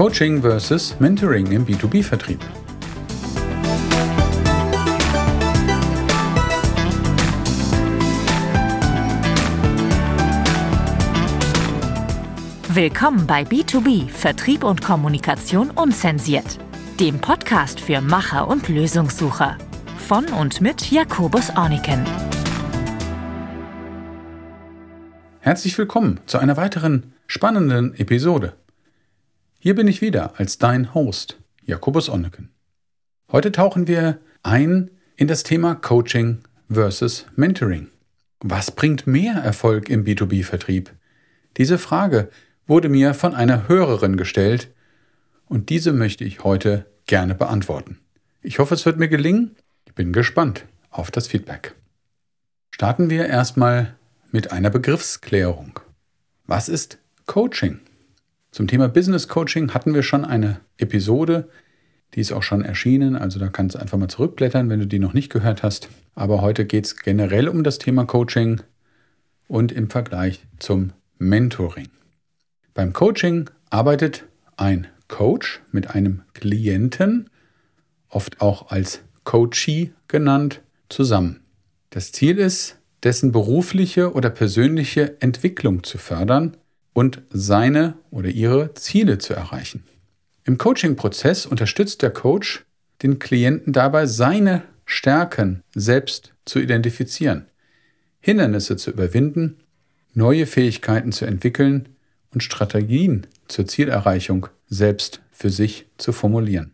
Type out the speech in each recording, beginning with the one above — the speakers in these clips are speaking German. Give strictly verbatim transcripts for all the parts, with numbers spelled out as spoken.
Coaching versus Mentoring im B zwei B-Vertrieb. Willkommen bei B zwei B Vertrieb und Kommunikation unzensiert, dem Podcast für Macher und Lösungssucher. Von und mit Jakobus Orniken. Herzlich willkommen zu einer weiteren spannenden Episode. Hier bin ich wieder als dein Host, Jakobus Orniken. Heute tauchen wir ein in das Thema Coaching versus Mentoring. Was bringt mehr Erfolg im B zwei B-Vertrieb? Diese Frage wurde mir von einer Hörerin gestellt und diese möchte ich heute gerne beantworten. Ich hoffe, es wird mir gelingen. Ich bin gespannt auf das Feedback. Starten wir erstmal mit einer Begriffsklärung. Was ist Coaching? Zum Thema Business Coaching hatten wir schon eine Episode, die ist auch schon erschienen, also da kannst du einfach mal zurückblättern, wenn du die noch nicht gehört hast. Aber heute geht es generell um das Thema Coaching und im Vergleich zum Mentoring. Beim Coaching arbeitet ein Coach mit einem Klienten, oft auch als Coachee genannt, zusammen. Das Ziel ist, dessen berufliche oder persönliche Entwicklung zu fördern und seine oder ihre Ziele zu erreichen. Im Coaching-Prozess unterstützt der Coach den Klienten dabei, seine Stärken selbst zu identifizieren, Hindernisse zu überwinden, neue Fähigkeiten zu entwickeln und Strategien zur Zielerreichung selbst für sich zu formulieren.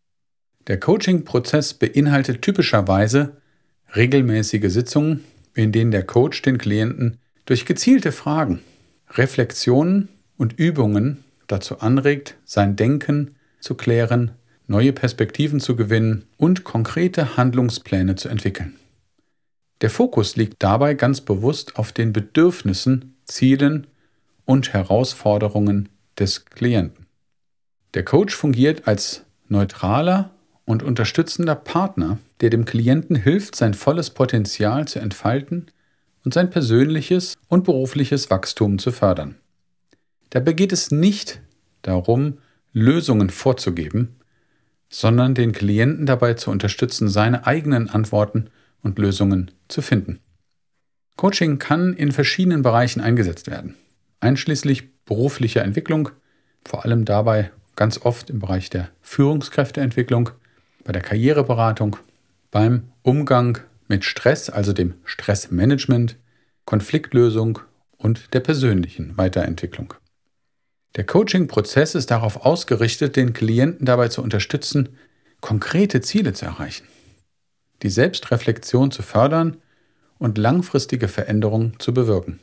Der Coaching-Prozess beinhaltet typischerweise regelmäßige Sitzungen, in denen der Coach den Klienten durch gezielte Fragen, Reflexionen und Übungen dazu anregt, sein Denken zu klären, neue Perspektiven zu gewinnen und konkrete Handlungspläne zu entwickeln. Der Fokus liegt dabei ganz bewusst auf den Bedürfnissen, Zielen und Herausforderungen des Klienten. Der Coach fungiert als neutraler und unterstützender Partner, der dem Klienten hilft, sein volles Potenzial zu entfalten und sein persönliches und berufliches Wachstum zu fördern. Dabei geht es nicht darum, Lösungen vorzugeben, sondern den Klienten dabei zu unterstützen, seine eigenen Antworten und Lösungen zu finden. Coaching kann in verschiedenen Bereichen eingesetzt werden, einschließlich beruflicher Entwicklung, vor allem dabei ganz oft im Bereich der Führungskräfteentwicklung, bei der Karriereberatung, beim Umgang mit Stress, also dem Stressmanagement, Konfliktlösung und der persönlichen Weiterentwicklung. Der Coaching-Prozess ist darauf ausgerichtet, den Klienten dabei zu unterstützen, konkrete Ziele zu erreichen, die Selbstreflexion zu fördern und langfristige Veränderungen zu bewirken.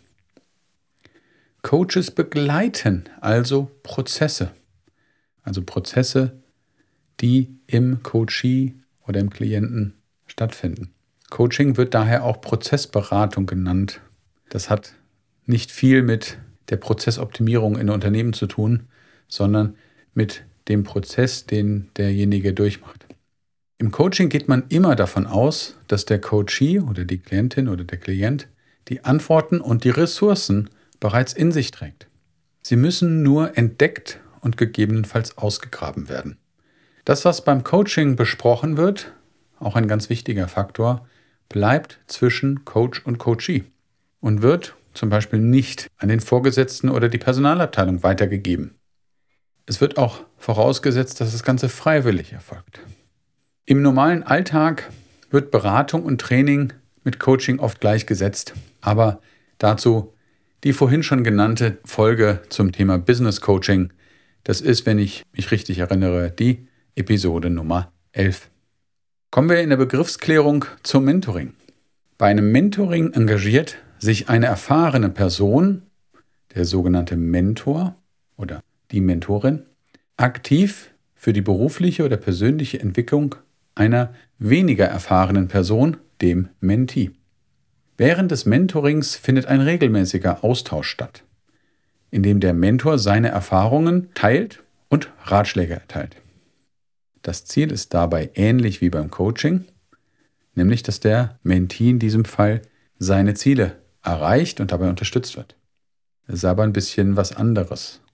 Coaches begleiten also Prozesse, also Prozesse, die im Coachee oder im Klienten stattfinden. Coaching wird daher auch Prozessberatung genannt. Das hat nicht viel mit der Prozessoptimierung in Unternehmen zu tun, sondern mit dem Prozess, den derjenige durchmacht. Im Coaching geht man immer davon aus, dass der Coachee oder die Klientin oder der Klient die Antworten und die Ressourcen bereits in sich trägt. Sie müssen nur entdeckt und gegebenenfalls ausgegraben werden. Das, was beim Coaching besprochen wird, auch ein ganz wichtiger Faktor, bleibt zwischen Coach und Coachee und wird zum Beispiel nicht an den Vorgesetzten oder die Personalabteilung weitergegeben. Es wird auch vorausgesetzt, dass das Ganze freiwillig erfolgt. Im normalen Alltag wird Beratung und Training mit Coaching oft gleichgesetzt, aber dazu die vorhin schon genannte Folge zum Thema Business Coaching. Das ist, wenn ich mich richtig erinnere, die Episode Nummer elf. Kommen wir in der Begriffsklärung zum Mentoring. Bei einem Mentoring engagiert sich eine erfahrene Person, der sogenannte Mentor oder die Mentorin, aktiv für die berufliche oder persönliche Entwicklung einer weniger erfahrenen Person, dem Mentee. Während des Mentorings findet ein regelmäßiger Austausch statt, in dem der Mentor seine Erfahrungen teilt und Ratschläge erteilt. Das Ziel ist dabei ähnlich wie beim Coaching, nämlich dass der Mentee in diesem Fall seine Ziele erreicht und dabei unterstützt wird. Das ist aber ein bisschen was anderes.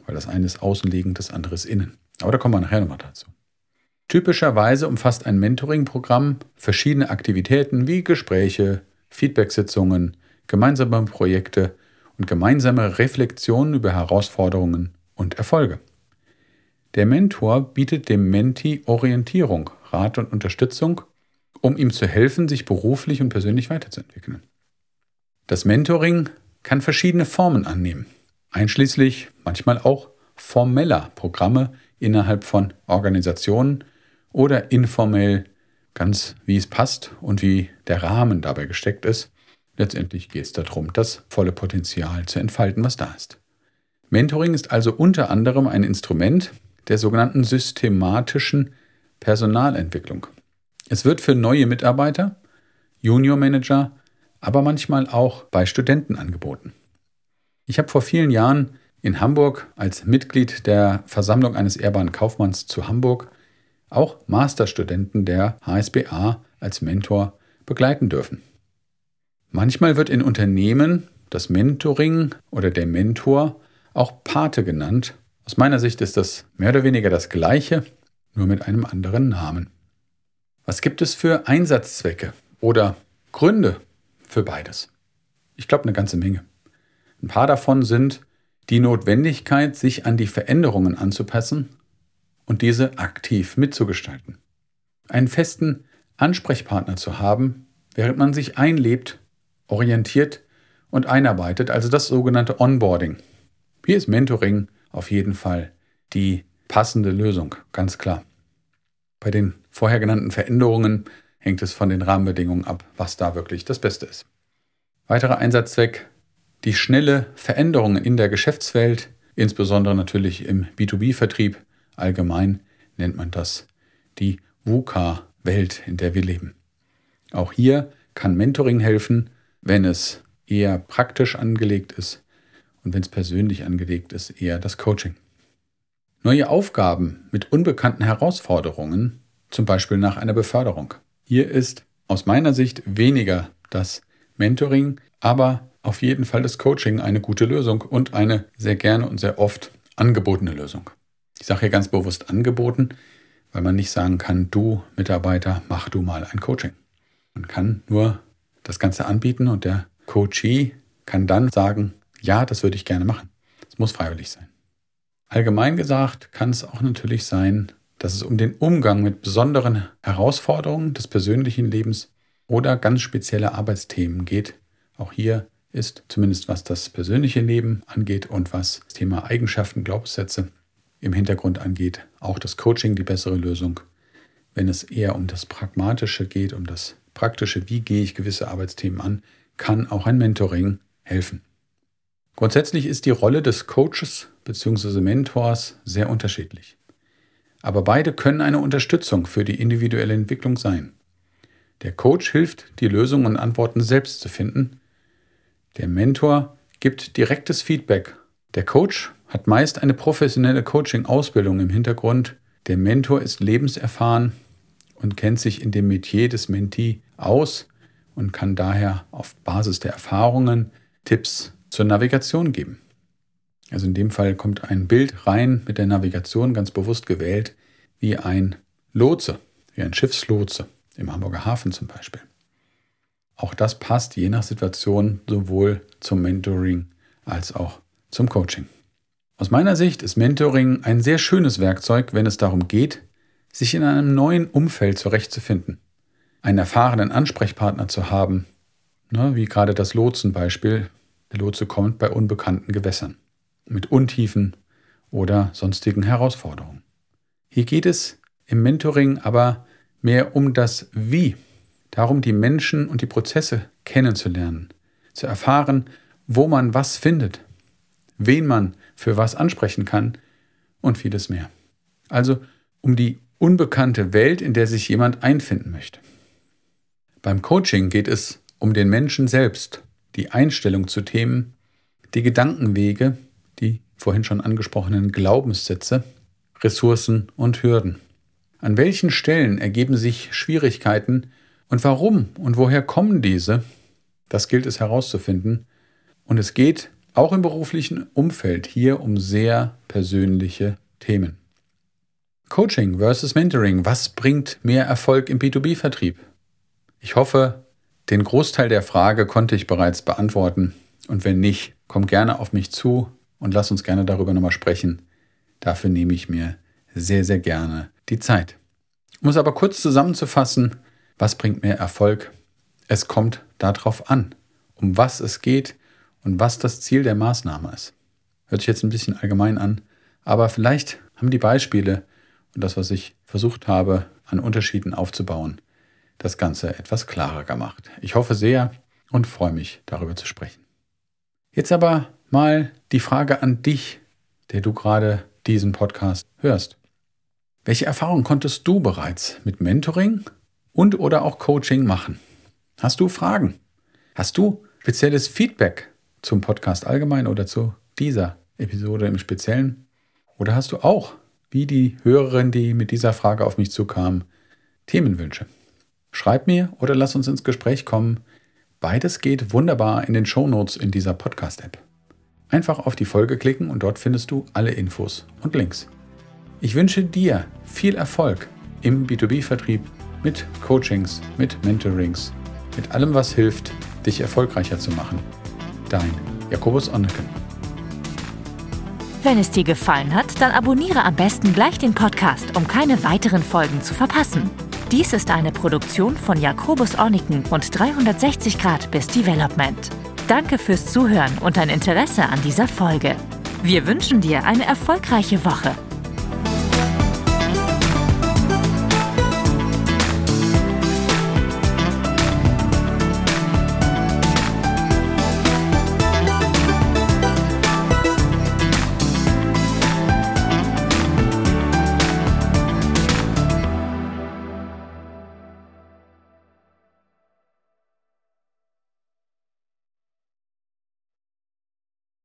weil das eine ist außenliegend, das andere ist innen. Aber da kommen wir nachher nochmal dazu. Typischerweise umfasst ein Mentoring-Programm verschiedene Aktivitäten wie Gespräche, Feedbacksitzungen, gemeinsame Projekte und gemeinsame Reflexionen über Herausforderungen und Erfolge. Der Mentor bietet dem Mentee Orientierung, Rat und Unterstützung, um ihm zu helfen, sich beruflich und persönlich weiterzuentwickeln. Das Mentoring kann verschiedene Formen annehmen, einschließlich manchmal auch formeller Programme innerhalb von Organisationen oder informell, ganz wie es passt und wie der Rahmen dabei gesteckt ist. Letztendlich geht es darum, das volle Potenzial zu entfalten, was da ist. Mentoring ist also unter anderem ein Instrument der sogenannten systematischen Personalentwicklung. Es wird für neue Mitarbeiter, Junior-Manager, aber manchmal auch bei Studenten angeboten. Ich habe vor vielen Jahren in Hamburg als Mitglied der Versammlung eines ehrbaren Kaufmanns zu Hamburg auch Masterstudenten der H S B A als Mentor begleiten dürfen. Manchmal wird in Unternehmen das Mentoring oder der Mentor auch Pate genannt. Aus meiner Sicht ist das mehr oder weniger das Gleiche, nur mit einem anderen Namen. Was gibt es für Einsatzzwecke oder Gründe für beides? Ich glaube, eine ganze Menge. Ein paar davon sind die Notwendigkeit, sich an die Veränderungen anzupassen und diese aktiv mitzugestalten. Einen festen Ansprechpartner zu haben, während man sich einlebt, orientiert und einarbeitet, also das sogenannte Onboarding. Hier ist Mentoring auf jeden Fall die passende Lösung, ganz klar. Bei den vorher genannten Veränderungen hängt es von den Rahmenbedingungen ab, was da wirklich das Beste ist. Weiterer Einsatzzweck: die schnelle Veränderung in der Geschäftswelt, insbesondere natürlich im B zwei B-Vertrieb. Allgemein nennt man das die VUCA-Welt, in der wir leben. Auch hier kann Mentoring helfen, wenn es eher praktisch angelegt ist und wenn es persönlich angelegt ist, eher das Coaching. Neue Aufgaben mit unbekannten Herausforderungen, zum Beispiel nach einer Beförderung. Hier ist aus meiner Sicht weniger das Mentoring, aber auf jeden Fall das Coaching eine gute Lösung und eine sehr gerne und sehr oft angebotene Lösung. Ich sage hier ganz bewusst angeboten, weil man nicht sagen kann, du Mitarbeiter, mach du mal ein Coaching. Man kann nur das Ganze anbieten und der Coachee kann dann sagen, ja, das würde ich gerne machen. Es muss freiwillig sein. Allgemein gesagt kann es auch natürlich sein, dass es um den Umgang mit besonderen Herausforderungen des persönlichen Lebens oder ganz spezielle Arbeitsthemen geht. Auch hier ist, zumindest was das persönliche Leben angeht und was das Thema Eigenschaften, Glaubenssätze im Hintergrund angeht, auch das Coaching die bessere Lösung. Wenn es eher um das Pragmatische geht, um das Praktische, wie gehe ich gewisse Arbeitsthemen an, kann auch ein Mentoring helfen. Grundsätzlich ist die Rolle des Coaches bzw. Mentors sehr unterschiedlich. Aber beide können eine Unterstützung für die individuelle Entwicklung sein. Der Coach hilft, die Lösungen und Antworten selbst zu finden. Der Mentor gibt direktes Feedback. Der Coach hat meist eine professionelle Coaching-Ausbildung im Hintergrund. Der Mentor ist lebenserfahren und kennt sich in dem Metier des Mentee aus und kann daher auf Basis der Erfahrungen Tipps zur Navigation geben. Also in dem Fall kommt ein Bild rein mit der Navigation, ganz bewusst gewählt, wie ein Lotse, wie ein Schiffslotse im Hamburger Hafen zum Beispiel. Auch das passt je nach Situation sowohl zum Mentoring als auch zum Coaching. Aus meiner Sicht ist Mentoring ein sehr schönes Werkzeug, wenn es darum geht, sich in einem neuen Umfeld zurechtzufinden, einen erfahrenen Ansprechpartner zu haben, ne, wie gerade das Lotsenbeispiel. Der Lotse kommt bei unbekannten Gewässern, mit Untiefen oder sonstigen Herausforderungen. Hier geht es im Mentoring aber mehr um das Wie, darum die Menschen und die Prozesse kennenzulernen, zu erfahren, wo man was findet, wen man für was ansprechen kann und vieles mehr. Also um die unbekannte Welt, in der sich jemand einfinden möchte. Beim Coaching geht es um den Menschen selbst, die Einstellung zu Themen, die Gedankenwege, die vorhin schon angesprochenen Glaubenssätze, Ressourcen und Hürden. An welchen Stellen ergeben sich Schwierigkeiten und warum und woher kommen diese? Das gilt es herauszufinden. Und es geht auch im beruflichen Umfeld hier um sehr persönliche Themen. Coaching versus Mentoring. Was bringt mehr Erfolg im B zwei B-Vertrieb? Ich hoffe, den Großteil der Frage konnte ich bereits beantworten. Und wenn nicht, komm gerne auf mich zu und lass uns gerne darüber nochmal sprechen. Dafür nehme ich mir sehr, sehr gerne die Zeit. Um es aber kurz zusammenzufassen, was bringt mehr Erfolg? Es kommt darauf an, um was es geht und was das Ziel der Maßnahme ist. Hört sich jetzt ein bisschen allgemein an, aber vielleicht haben die Beispiele und das, was ich versucht habe, an Unterschieden aufzubauen, das Ganze etwas klarer gemacht. Ich hoffe sehr und freue mich, darüber zu sprechen. Jetzt aber mal die Frage an dich, der du gerade diesen Podcast hörst. Welche Erfahrungen konntest du bereits mit Mentoring und oder auch Coaching machen? Hast du Fragen? Hast du spezielles Feedback zum Podcast allgemein oder zu dieser Episode im Speziellen? Oder hast du auch, wie die Hörerin, die mit dieser Frage auf mich zukam, Themenwünsche? Schreib mir oder lass uns ins Gespräch kommen. Beides geht wunderbar in den Shownotes in dieser Podcast-App. Einfach auf die Folge klicken und dort findest du alle Infos und Links. Ich wünsche dir viel Erfolg im B zwei B-Vertrieb mit Coachings, mit Mentorings, mit allem, was hilft, dich erfolgreicher zu machen. Dein Jakobus Onneken. Wenn es dir gefallen hat, dann abonniere am besten gleich den Podcast, um keine weiteren Folgen zu verpassen. Dies ist eine Produktion von Jakobus Onneken und dreihundertsechzig Grad Biz Development. Danke fürs Zuhören und dein Interesse an dieser Folge. Wir wünschen dir eine erfolgreiche Woche.